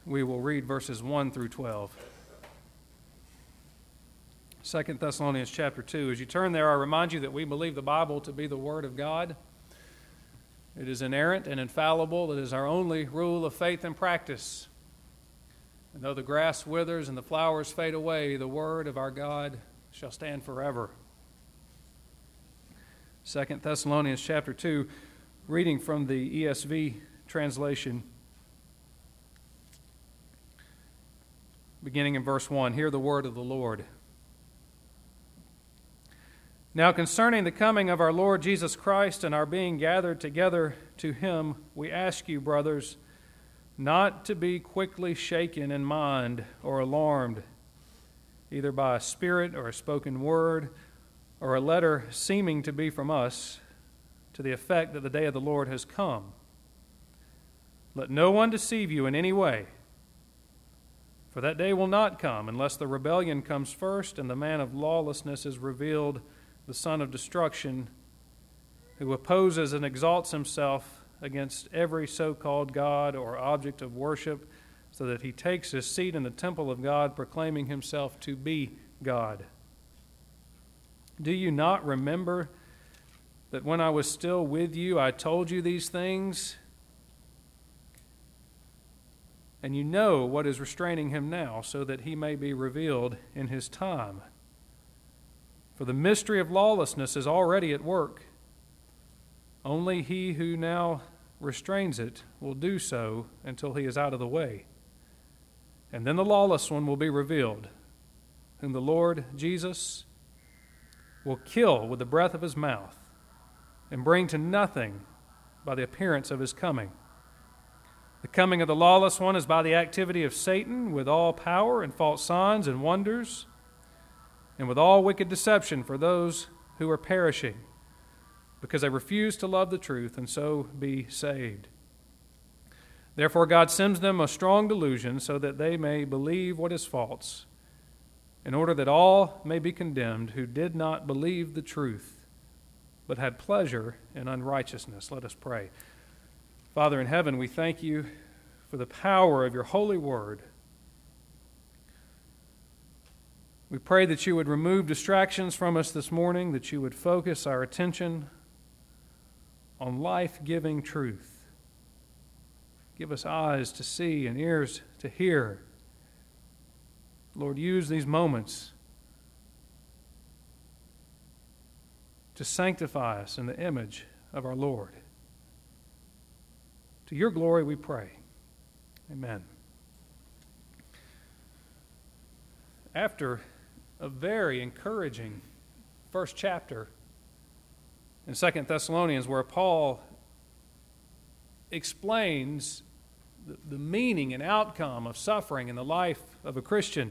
we will read verses 1 through 12. 2 Thessalonians chapter 2. As you turn there, I remind you that we believe the Bible to be the Word of God. It is inerrant and infallible. It is our only rule of faith and practice. And though the grass withers and the flowers fade away, the Word of our God shall stand forever. 2 Thessalonians chapter 2, reading from the ESV translation, beginning in verse 1. Hear the word of the Lord. Now concerning the coming of our Lord Jesus Christ and our being gathered together to him, we ask you, brothers, not to be quickly shaken in mind or alarmed, either by a spirit or a spoken word or a letter seeming to be from us, to the effect that the day of the Lord has come. Let no one deceive you in any way, for that day will not come unless the rebellion comes first and the man of lawlessness is revealed, the son of destruction, who opposes and exalts himself against every so-called God or object of worship, so that he takes his seat in the temple of God, proclaiming himself to be God. Do you not remember that when I was still with you, I told you these things? And you know what is restraining him now, so that he may be revealed in his time. For the mystery of lawlessness is already at work. Only he who now restrains it will do so until he is out of the way. And then the lawless one will be revealed, whom the Lord Jesus will kill with the breath of his mouth and bring to nothing by the appearance of his coming. The coming of the lawless one is by the activity of Satan with all power and false signs and wonders, and with all wicked deception for those who are perishing, because they refuse to love the truth and so be saved. Therefore God sends them a strong delusion so that they may believe what is false, in order that all may be condemned who did not believe the truth, but had pleasure in unrighteousness. Let us pray. Father in heaven, we thank you for the power of your holy word. We pray that you would remove distractions from us this morning, that you would focus our attention on life-giving truth. Give us eyes to see and ears to hear. Lord, use these moments to sanctify us in the image of our Lord. To your glory we pray. Amen. After a very encouraging first chapter in 2 Thessalonians, where Paul explains the meaning and outcome of suffering in the life of a Christian,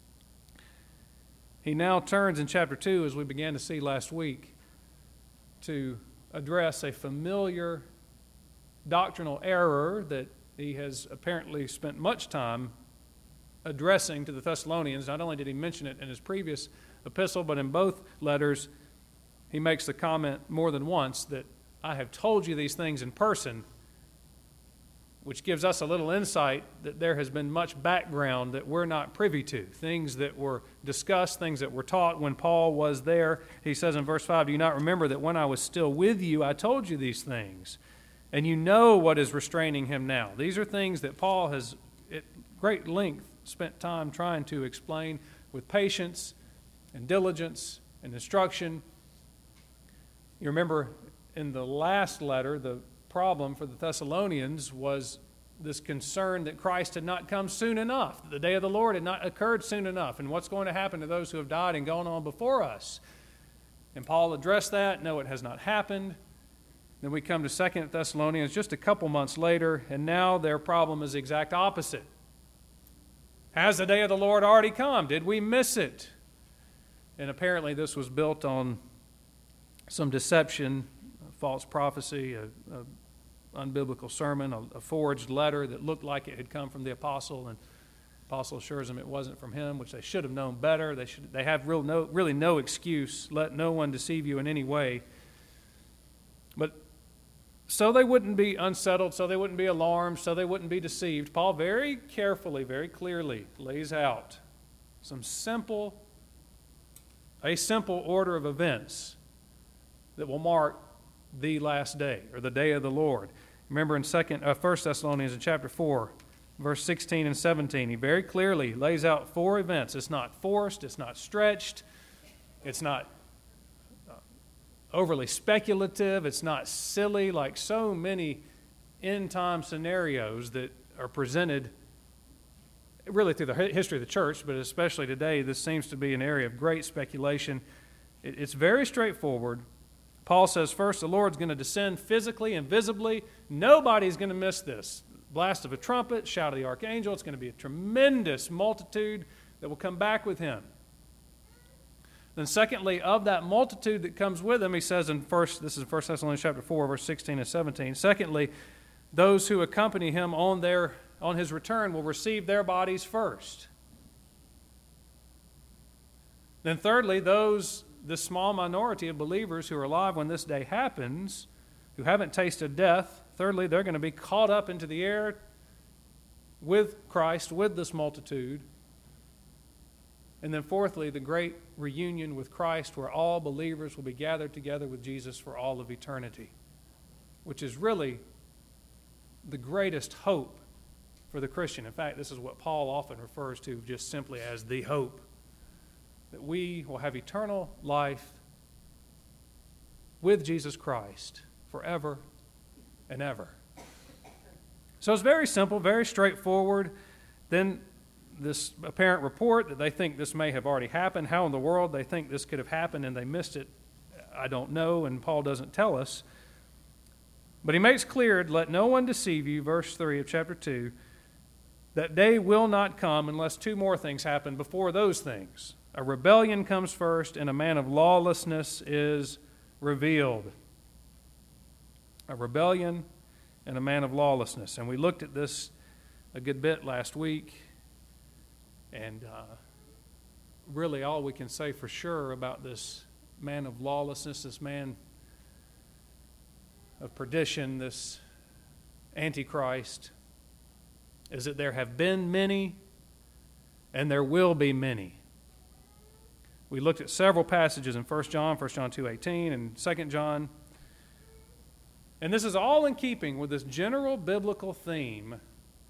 he now turns in chapter 2, as we began to see last week, to address a familiar doctrinal error that he has apparently spent much time addressing to the Thessalonians. Not only did he mention it in his previous epistle, but in both letters, he makes the comment more than once that I have told you these things in person, which gives us a little insight that there has been much background that we're not privy to, things that were discussed, things that were taught when Paul was there. He says in verse 5, do you not remember that when I was still with you, I told you these things? And you know what is restraining him now. These are things that Paul has, at great length, spent time trying to explain with patience and diligence and instruction. You remember in the last letter, the problem for the Thessalonians was this concern that Christ had not come soon enough, that the day of the Lord had not occurred soon enough, and what's going to happen to those who have died and gone on before us. And Paul addressed that. No, it has not happened. Then we come to 2 Thessalonians just a couple months later, and now their problem is the exact opposite. Has the day of the Lord already come? Did we miss it? And apparently this was built on some deception, false prophecy, a unbiblical sermon, a forged letter that looked like it had come from the apostle, and the apostle assures them it wasn't from him, which they should have known better. They have really no excuse. Let no one deceive you in any way. But so they wouldn't be unsettled, so they wouldn't be alarmed, so they wouldn't be deceived, Paul very carefully, very clearly lays out a simple order of events that will mark the last day, or the day of the Lord. Remember in 1 Thessalonians in chapter 4, verse 16 and 17, he very clearly lays out 4 events. It's not forced, it's not stretched, it's not overly speculative, it's not silly like so many end-time scenarios that are presented really through the history of the church, but especially today. This seems to be an area of great speculation. It's very straightforward. Paul says, first, the Lord's going to descend physically and visibly. Nobody's going to miss this. Blast of a trumpet, shout of the archangel. It's going to be a tremendous multitude that will come back with him. Then secondly, of that multitude that comes with him, he says this is 1 Thessalonians chapter 4, verse 16 and 17. Secondly, those who accompany him on his return will receive their bodies first. Then thirdly, this small minority of believers who are alive when this day happens, who haven't tasted death, thirdly, they're going to be caught up into the air with Christ, with this multitude. And then fourthly, the great reunion with Christ, where all believers will be gathered together with Jesus for all of eternity, which is really the greatest hope for the Christian. In fact, this is what Paul often refers to just simply as the hope, that we will have eternal life with Jesus Christ forever and ever. So it's very simple, very straightforward. Then this apparent report that they think this may have already happened. How in the world they think this could have happened and they missed it, I don't know, and Paul doesn't tell us. But he makes clear, let no one deceive you, verse 3 of chapter 2, that day will not come unless 2 more things happen before those things. A rebellion comes first, and a man of lawlessness is revealed. A rebellion and a man of lawlessness. And we looked at this a good bit last week. And really all we can say for sure about this man of lawlessness, this man of perdition, this Antichrist, is that there have been many and there will be many. We looked at several passages in 1 John 2:18, and 2 John. And this is all in keeping with this general biblical theme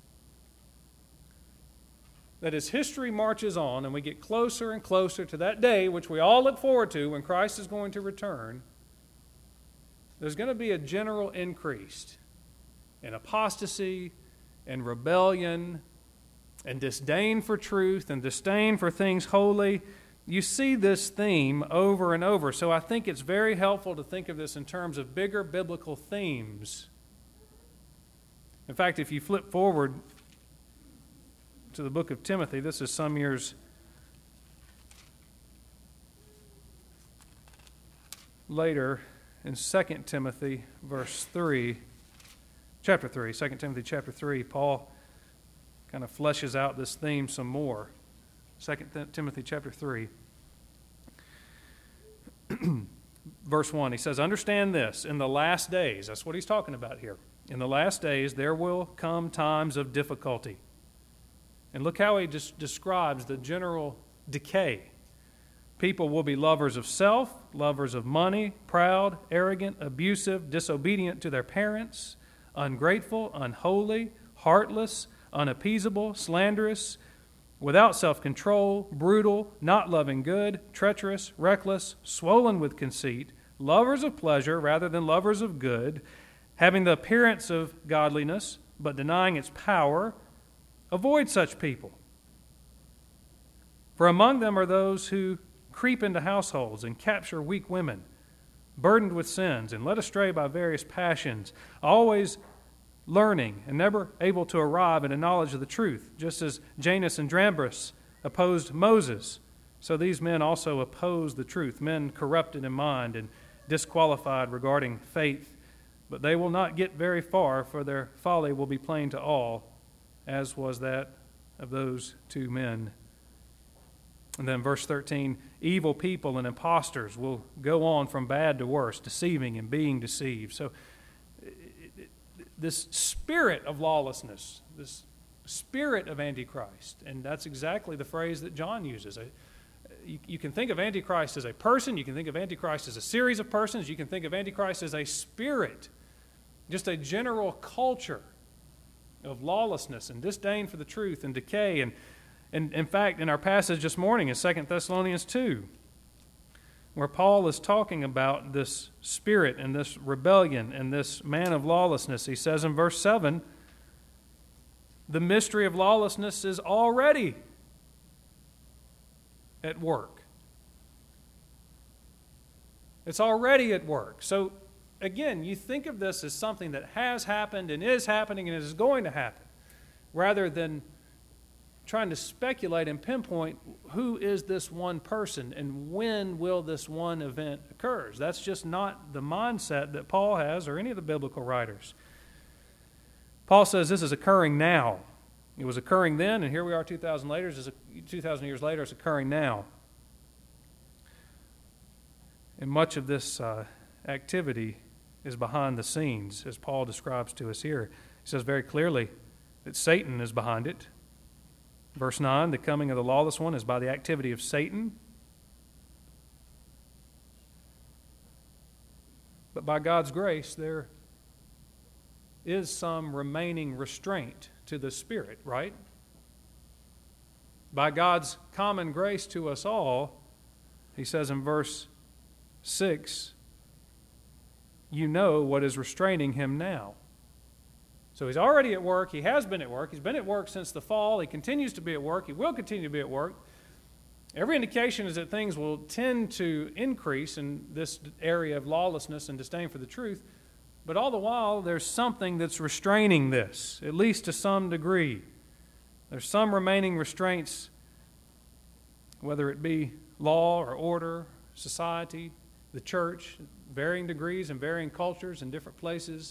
that as history marches on and we get closer and closer to that day, which we all look forward to when Christ is going to return, there's going to be a general increase in apostasy and rebellion and disdain for truth and disdain for things holy. You see this theme over and over. So I think it's very helpful to think of this in terms of bigger biblical themes. In fact, if you flip forward to the book of Timothy, this is some years later in 2 Timothy chapter 3, 2 Timothy chapter 3, Paul kind of fleshes out this theme some more. 2 Timothy chapter 3, verse 1, he says, understand this, in the last days, that's what he's talking about here, in the last days there will come times of difficulty. And look how he just describes the general decay. People will be lovers of self, lovers of money, proud, arrogant, abusive, disobedient to their parents, ungrateful, unholy, heartless, unappeasable, slanderous, without self-control, brutal, not loving good, treacherous, reckless, swollen with conceit, lovers of pleasure rather than lovers of good, having the appearance of godliness, but denying its power. Avoid such people. For among them are those who creep into households and capture weak women, burdened with sins and led astray by various passions, always learning and never able to arrive at a knowledge of the truth. Just as Janus and Jambres opposed Moses, so these men also oppose the truth, men corrupted in mind and disqualified regarding faith. But they will not get very far, for their folly will be plain to all, as was that of those 2 men. And then verse 13, evil people and impostors will go on from bad to worse, deceiving and being deceived. So this spirit of lawlessness, this spirit of Antichrist. And that's exactly the phrase that John uses. You can think of Antichrist as a person, you can think of Antichrist as a series of persons, you can think of Antichrist as a spirit, just a general culture of lawlessness and disdain for the truth and decay. And in fact, in our passage this morning in 2 Thessalonians 2, where Paul is talking about this spirit and this rebellion and this man of lawlessness, he says in verse 7, the mystery of lawlessness is already at work. It's already at work. So again, you think of this as something that has happened and is happening and is going to happen, rather than trying to speculate and pinpoint who is this one person and when will this one event occur. That's just not the mindset that Paul has or any of the biblical writers. Paul says this is occurring now. It was occurring then, and here we are 2,000 years later, it's occurring now. And much of this activity is behind the scenes, as Paul describes to us here. He says very clearly that Satan is behind it. Verse 9, the coming of the lawless one is by the activity of Satan. But by God's grace, there is some remaining restraint to the Spirit, right? By God's common grace to us all, he says in verse 6, you know what is restraining him now. So he's already at work. He has been at work. He's been at work since the fall. He continues to be at work. He will continue to be at work. Every indication is that things will tend to increase in this area of lawlessness and disdain for the truth. But all the while, there's something that's restraining this, at least to some degree. There's some remaining restraints, whether it be law or order, society, the church, varying degrees and varying cultures in different places.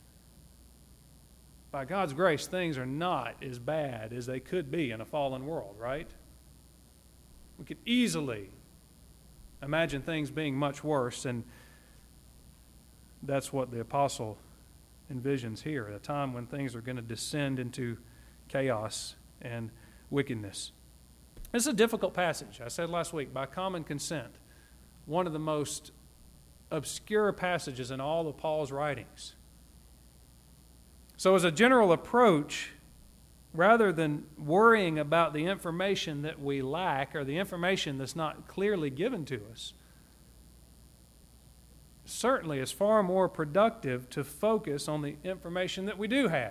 By God's grace, things are not as bad as they could be in a fallen world, right? We could easily imagine things being much worse, and that's what the apostle envisions here, a time when things are going to descend into chaos and wickedness. This is a difficult passage. I said last week, by common consent, one of the most obscure passages in all of Paul's writings. So as a general approach, rather than worrying about the information that we lack or the information that's not clearly given to us, certainly it's far more productive to focus on the information that we do have.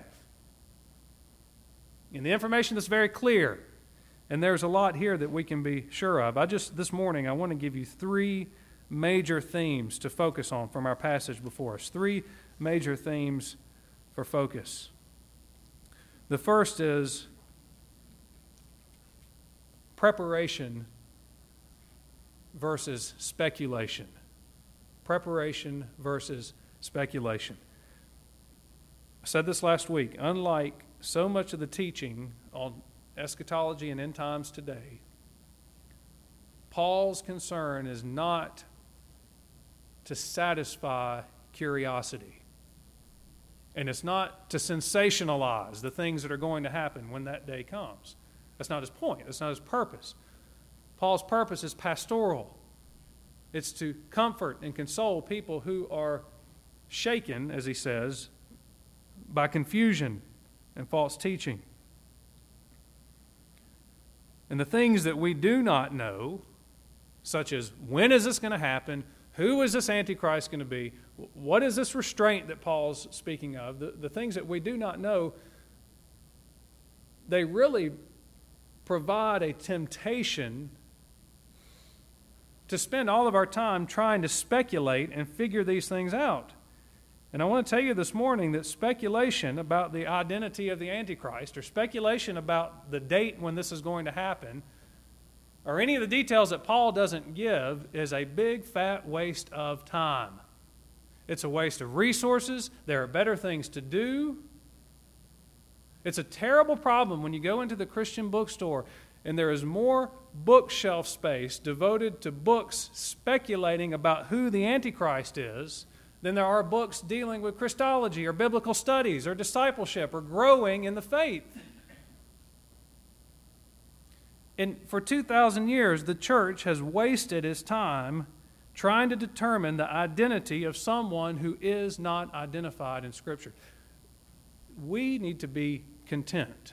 And the information that's very clear. And there's a lot here that we can be sure of. This morning, I want to give you three major themes to focus on from our passage before us. Three major themes for focus. The first is preparation versus speculation. Preparation versus speculation. I said this last week. Unlike so much of the teaching on eschatology and end times today, Paul's concern is not to satisfy curiosity. And it's not to sensationalize the things that are going to happen when that day comes. That's not his point. That's not his purpose. Paul's purpose is pastoral. It's to comfort and console people who are shaken, as he says, by confusion and false teaching. And the things that we do not know, such as when is this going to happen, who is this Antichrist going to be, what is this restraint that Paul's speaking of, the things that we do not know, they really provide a temptation to spend all of our time trying to speculate and figure these things out. And I want to tell you this morning that speculation about the identity of the Antichrist or speculation about the date when this is going to happen or any of the details that Paul doesn't give is a big fat waste of time. It's a waste of resources. There are better things to do. It's a terrible problem when you go into the Christian bookstore and there is more bookshelf space devoted to books speculating about who the Antichrist is than there are books dealing with Christology or biblical studies or discipleship or growing in the faith. And for 2,000 years, the church has wasted its time trying to determine the identity of someone who is not identified in Scripture. We need to be content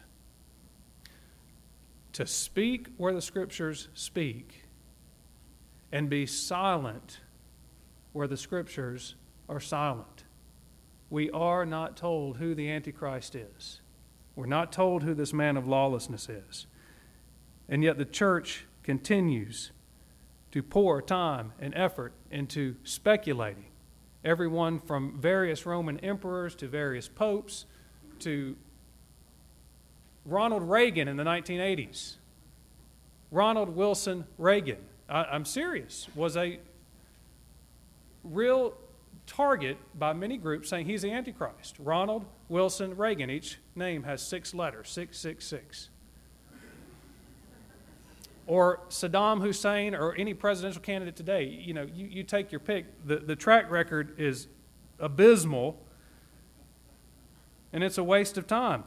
to speak where the Scriptures speak and be silent where the Scriptures are silent. We are not told who the Antichrist is. We're not told who this man of lawlessness is. And yet the church continues to pour time and effort into speculating. Everyone from various Roman emperors to various popes to Ronald Reagan in the 1980s. Ronald Wilson Reagan, I'm serious, was a real target by many groups saying he's the Antichrist. Ronald Wilson Reagan, each name has 6 letters, 666. Or Saddam Hussein or any presidential candidate today. You take your pick. The track record is abysmal, and it's a waste of time.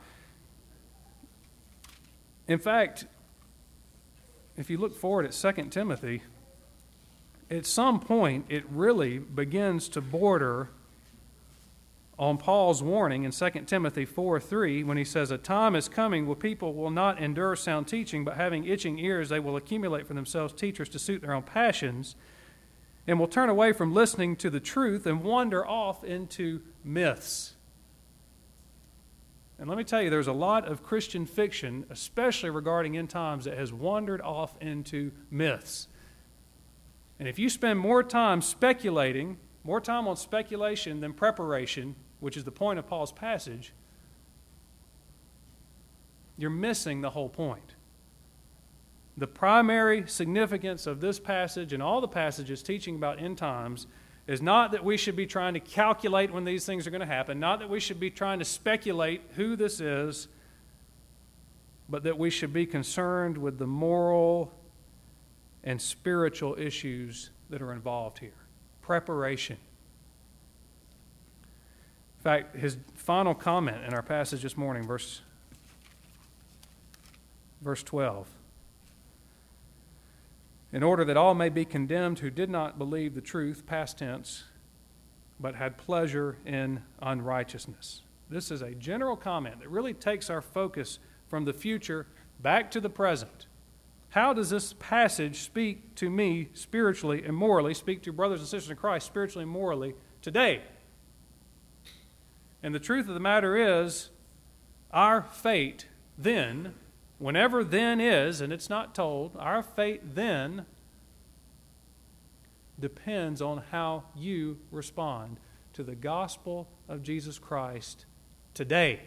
In fact, if you look forward at 2 Timothy, at some point it really begins to border on Paul's warning in 2 Timothy 4:3 when he says, "A time is coming when people will not endure sound teaching, but having itching ears they will accumulate for themselves teachers to suit their own passions, and will turn away from listening to the truth and wander off into myths." And let me tell you, there's a lot of Christian fiction, especially regarding end times, that has wandered off into myths. And if you spend more time speculating, more time on speculation than preparation, which is the point of Paul's passage, you're missing the whole point. The primary significance of this passage and all the passages teaching about end times is not that we should be trying to calculate when these things are going to happen, not that we should be trying to speculate who this is, but that we should be concerned with the moral and spiritual issues that are involved here. Preparation. In fact, his final comment in our passage this morning, verse 12. "In order that all may be condemned who did not believe the truth," past tense, "but had pleasure in unrighteousness." This is a general comment that really takes our focus from the future back to the present. How does this passage speak to me spiritually and morally, speak to brothers and sisters in Christ spiritually and morally today? And the truth of the matter is, our fate then, whenever then is, and it's not told, our fate then depends on how you respond to the gospel of Jesus Christ today.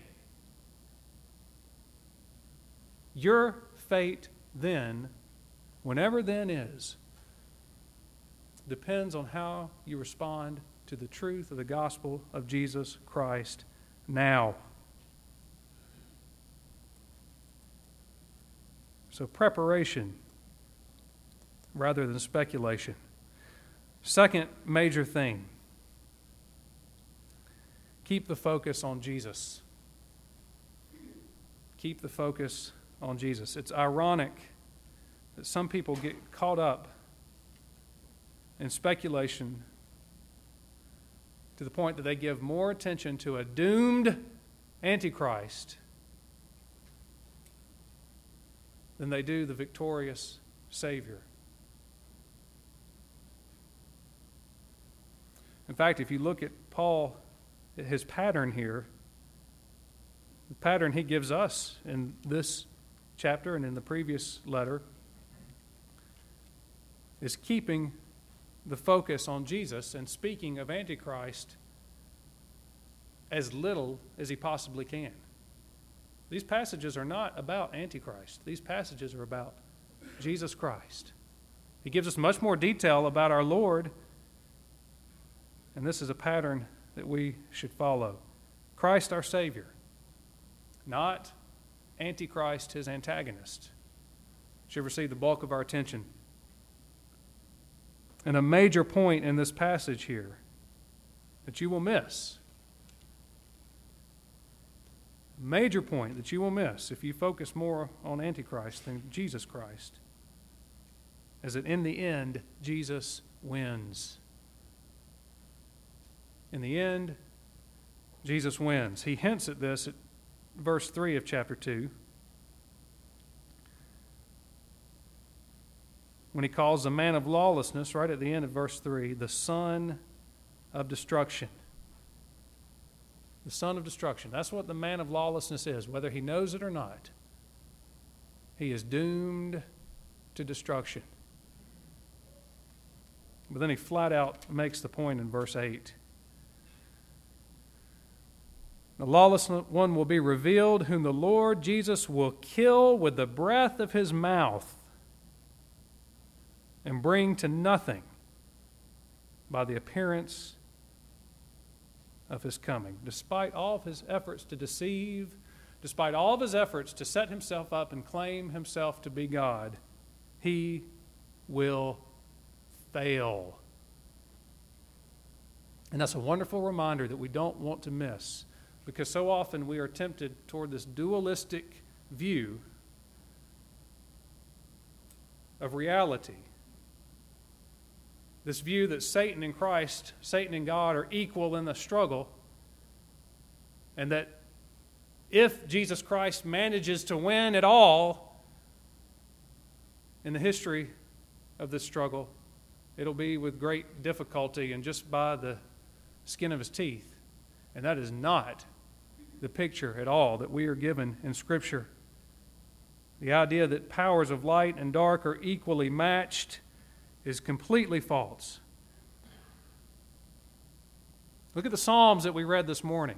Your fate then, whenever then is, depends on how you respond to the truth of the gospel of Jesus Christ now. So preparation rather than speculation. Second major thing, keep the focus on Jesus. Keep the focus on Jesus. It's ironic that some people get caught up in speculation to the point that they give more attention to a doomed Antichrist than they do the victorious Savior. In fact, if you look at Paul, his pattern here, the pattern he gives us in this chapter and in the previous letter is keeping the focus on Jesus and speaking of Antichrist as little as he possibly can. These passages are not about Antichrist. These passages are about Jesus Christ. He gives us much more detail about our Lord, and this is a pattern that we should follow. Christ our Savior, not Antichrist, his antagonist, should receive the bulk of our attention. And a major point in this passage here that you will miss. Major point that you will miss if you focus more on Antichrist than Jesus Christ is that in the end, Jesus wins. In the end, Jesus wins. He hints at this at verse 3 of chapter 2 when he calls the man of lawlessness, right at the end of verse 3, the son of destruction. The son of destruction. That's what the man of lawlessness is, whether he knows it or not. He is doomed to destruction. But then he flat out makes the point in verse 8. The lawless one will be revealed, whom the Lord Jesus will kill with the breath of his mouth and bring to nothing by the appearance of his coming. Despite all of his efforts to deceive, despite all of his efforts to set himself up and claim himself to be God, he will fail. And that's a wonderful reminder that we don't want to miss, because so often we are tempted toward this dualistic view of reality. This view that Satan and Christ, Satan and God are equal in the struggle, and that if Jesus Christ manages to win at all in the history of this struggle, it'll be with great difficulty and just by the skin of his teeth. And that is not the picture at all that we are given in Scripture. The idea that powers of light and dark are equally matched is completely false. Look at the Psalms that we read this morning.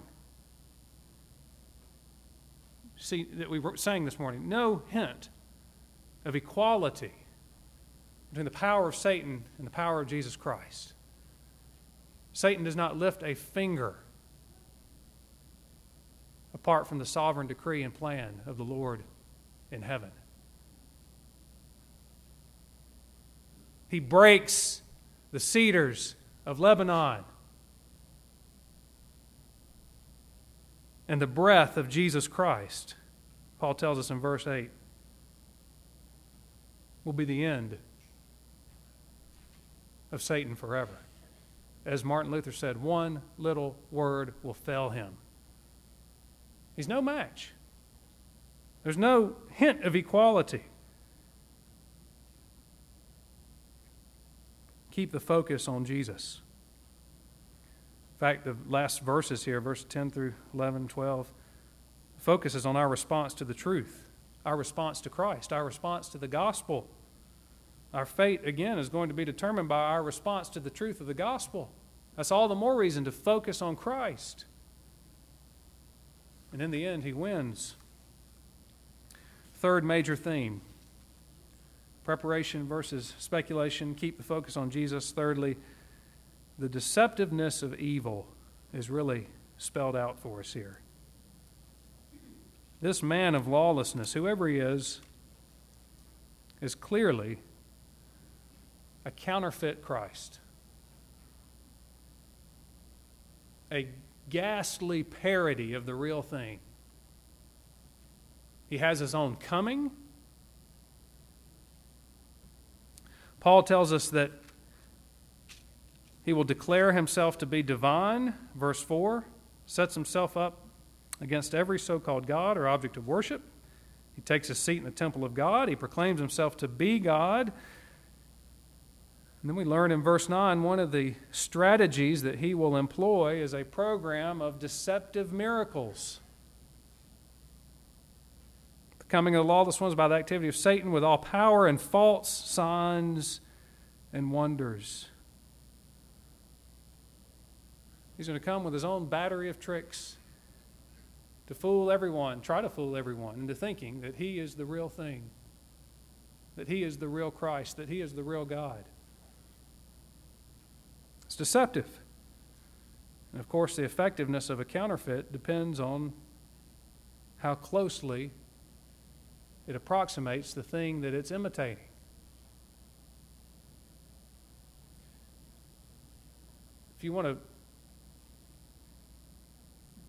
See, that we sang this morning. No hint of equality between the power of Satan and the power of Jesus Christ. Satan does not lift a finger apart from the sovereign decree and plan of the Lord in heaven. He breaks the cedars of Lebanon, and the breath of Jesus Christ, Paul tells us in verse 8, will be the end of Satan forever. As Martin Luther said, one little word will fell him. He's no match. There's no hint of equality. Keep the focus on Jesus. In fact, the last verses here, verses 10 through 11, 12, focuses on our response to the truth, our response to Christ, our response to the gospel. Our fate, again, is going to be determined by our response to the truth of the gospel. That's all the more reason to focus on Christ. And in the end, he wins. Third major theme. Preparation versus speculation. Keep the focus on Jesus. Thirdly, the deceptiveness of evil is really spelled out for us here. This man of lawlessness, whoever he is clearly a counterfeit Christ. A ghastly parody of the real thing. He has his own coming. Paul tells us that he will declare himself to be divine, verse 4, sets himself up against every so-called God or object of worship. He takes his seat in the temple of God. He proclaims himself to be God. And then we learn in verse 9, one of the strategies that he will employ is a program of deceptive miracles. Coming of the lawless ones by the activity of Satan with all power and false signs and wonders. He's going to come with his own battery of tricks to fool everyone, try to fool everyone into thinking that he is the real thing, that he is the real Christ, that he is the real God. It's deceptive. And of course, the effectiveness of a counterfeit depends on how closely it approximates the thing that it's imitating. If you want to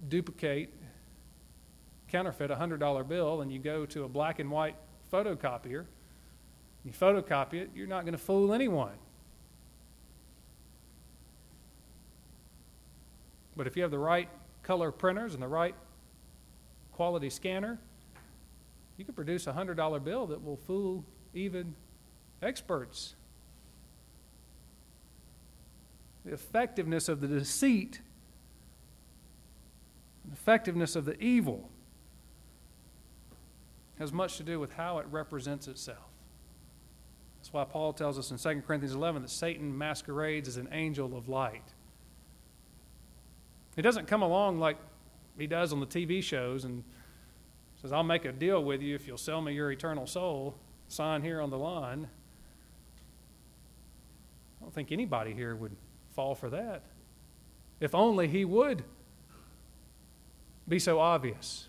duplicate, counterfeit a $100 bill, and you go to a black and white photocopier, you photocopy it, you're not going to fool anyone. But if you have the right color printers and the right quality scanner, you can produce a $100 bill that will fool even experts. The effectiveness of the deceit, the effectiveness of the evil has much to do with how it represents itself. That's why Paul tells us in 2 Corinthians 11 that Satan masquerades as an angel of light. He doesn't come along like he does on the TV shows and says, I'll make a deal with you if you'll sell me your eternal soul. Sign here on the line. I don't think anybody here would fall for that. If only he would be so obvious.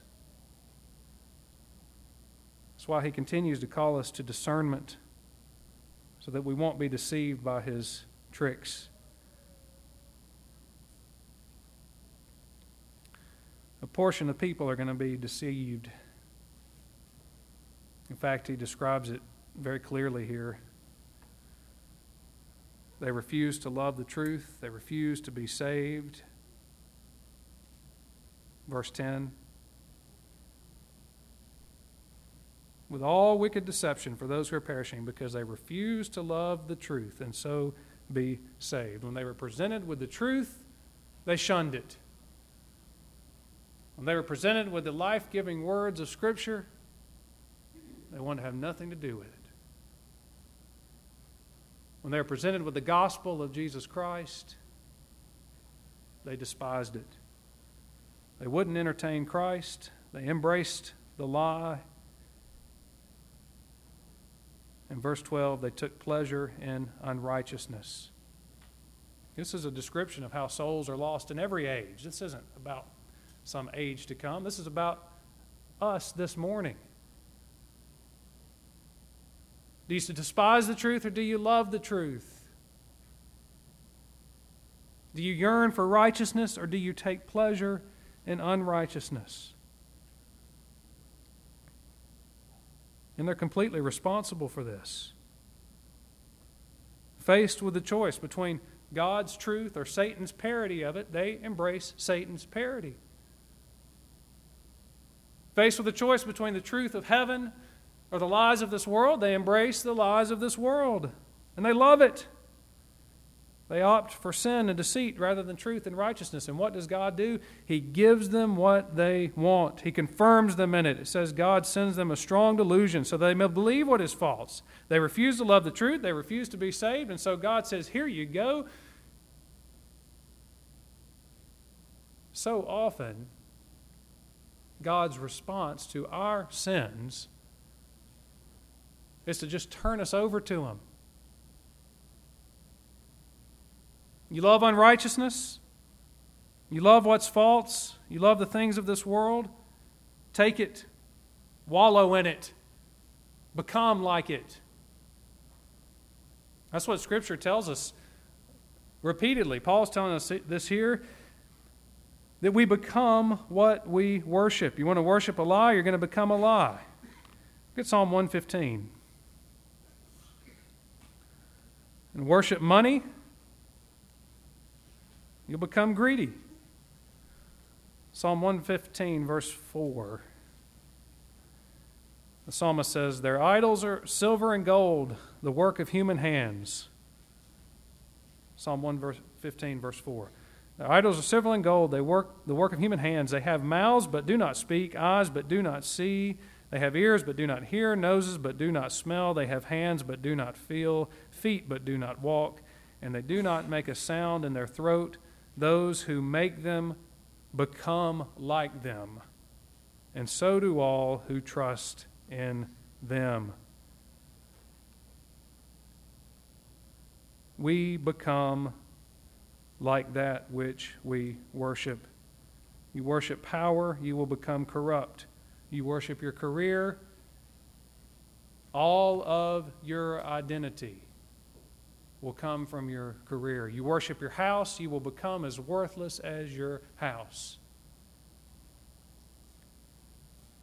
That's why he continues to call us to discernment so that we won't be deceived by his tricks. A portion of people are going to be deceived. In fact, he describes it very clearly here. They refuse to love the truth. They refuse to be saved. Verse 10. With all wicked deception for those who are perishing, because they refuse to love the truth and so be saved. When they were presented with the truth, they shunned it. When they were presented with the life-giving words of Scripture, they wanted to have nothing to do with it. When they were presented with the gospel of Jesus Christ, they despised it. They wouldn't entertain Christ. They embraced the lie. In verse 12, they took pleasure in unrighteousness. This is a description of how souls are lost in every age. This isn't about some age to come. This is about us this morning. Do you despise the truth or do you love the truth? Do you yearn for righteousness or do you take pleasure in unrighteousness? And they're completely responsible for this. Faced with the choice between God's truth or Satan's parody of it, they embrace Satan's parody. Faced with the choice between the truth of heaven or the lies of this world, they embrace the lies of this world. And they love it. They opt for sin and deceit rather than truth and righteousness. And what does God do? He gives them what they want. He confirms them in it. It says God sends them a strong delusion so they may believe what is false. They refuse to love the truth. They refuse to be saved. And so God says, here you go. So often, God's response to our sins is to just turn us over to Him. You love unrighteousness? You love what's false? You love the things of this world? Take it. Wallow in it. Become like it. That's what Scripture tells us repeatedly. Paul's telling us this here, that we become what we worship. You want to worship a lie, you're going to become a lie. Look at Psalm 115. And worship money, you'll become greedy. Psalm 115, verse 4. The psalmist says, their idols are silver and gold, the work of human hands. Psalm 115, verse 4. Their idols are silver and gold, they work the work of human hands. They have mouths but do not speak, eyes but do not see. They have ears but do not hear, noses but do not smell. They have hands but do not feel, feet but do not walk. And they do not make a sound in their throat. Those who make them become like them. And so do all who trust in them. We become like that which we worship. You worship power, you will become corrupt. You worship your career, all of your identity will come from your career. You worship your house, you will become as worthless as your house.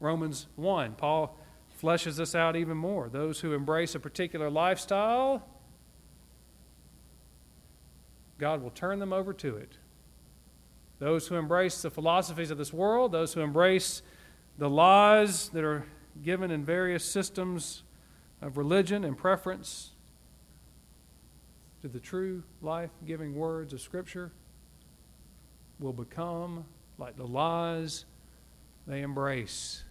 Romans 1, Paul fleshes this out even more. Those who embrace a particular lifestyle, God will turn them over to it. Those who embrace the philosophies of this world, those who embrace the lies that are given in various systems of religion and preference to the true life-giving words of Scripture, will become like the lies they embrace.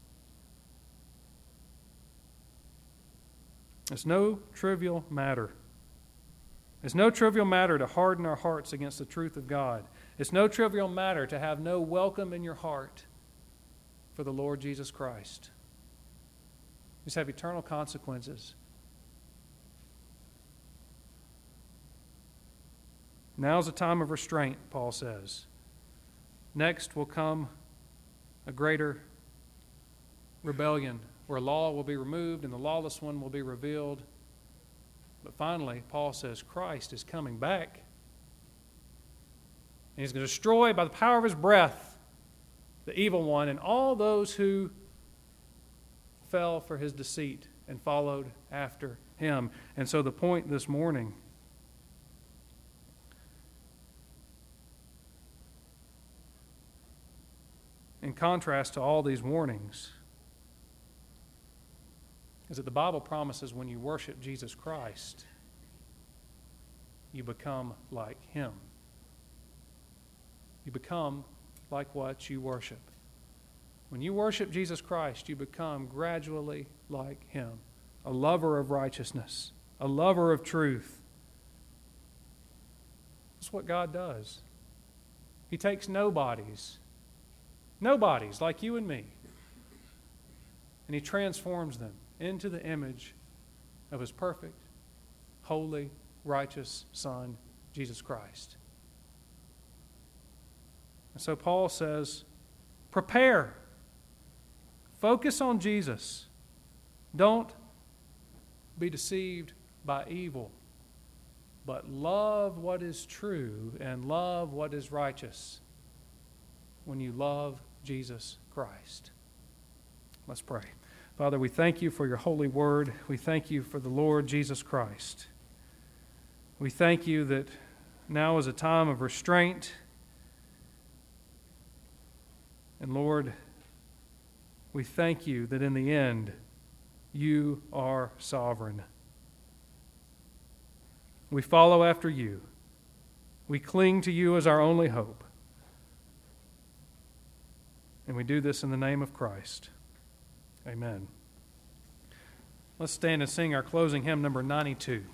It's no trivial matter. It's no trivial matter to harden our hearts against the truth of God. It's no trivial matter to have no welcome in your heart for the Lord Jesus Christ. These have eternal consequences. Now's a time of restraint, Paul says. Next will come a greater rebellion, where law will be removed and the lawless one will be revealed. But finally, Paul says Christ is coming back. And he's going to destroy by the power of his breath the evil one and all those who fell for his deceit and followed after him. And so the point this morning in contrast to all these warnings is that the Bible promises when you worship Jesus Christ, you become like him. You become like what you worship. When you worship Jesus Christ, you become gradually like him, a lover of righteousness, a lover of truth. That's what God does. He takes nobodies like you and me, and he transforms them into the image of his perfect, holy, righteous Son, Jesus Christ. And so Paul says, prepare. Focus on Jesus. Don't be deceived by evil, but love what is true and love what is righteous when you love Jesus Christ. Let's pray. Father, we thank you for your holy word. We thank you for the Lord Jesus Christ. We thank you that now is a time of restraint. And Lord, we thank you that in the end, you are sovereign. We follow after you. We cling to you as our only hope. And we do this in the name of Christ. Amen. Let's stand and sing our closing hymn, number 92.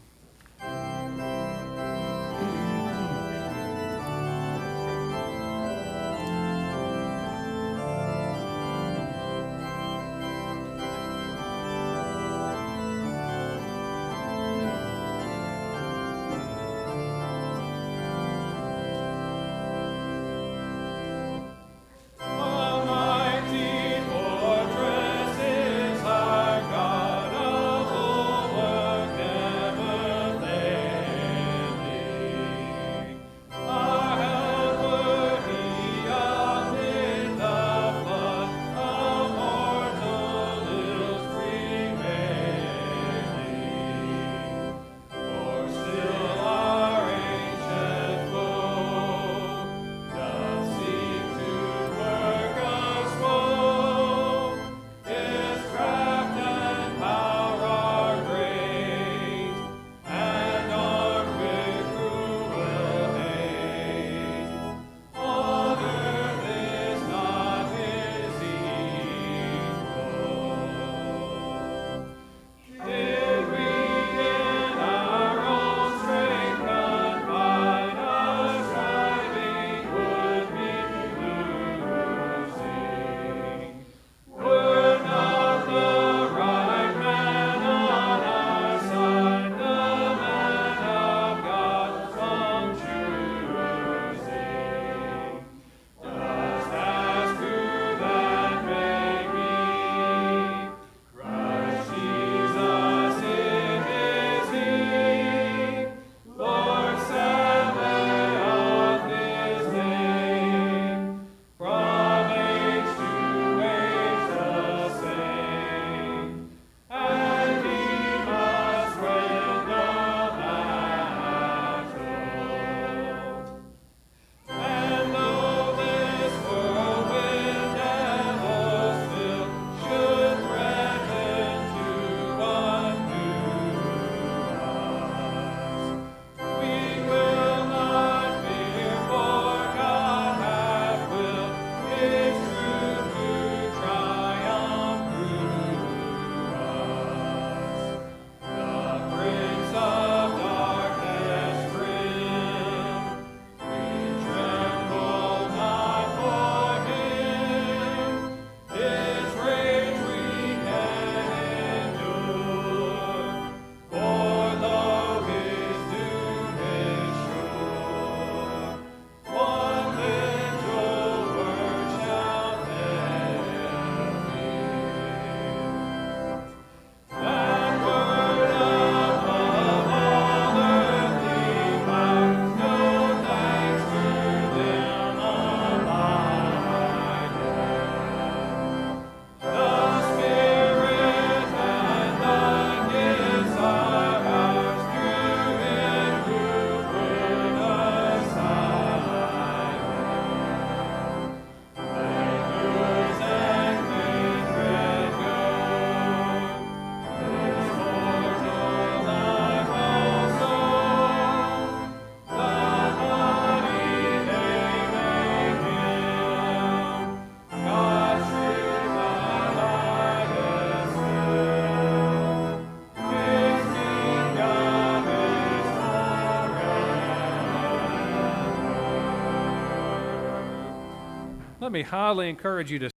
Fortress is our God of all work ever. let me highly encourage you to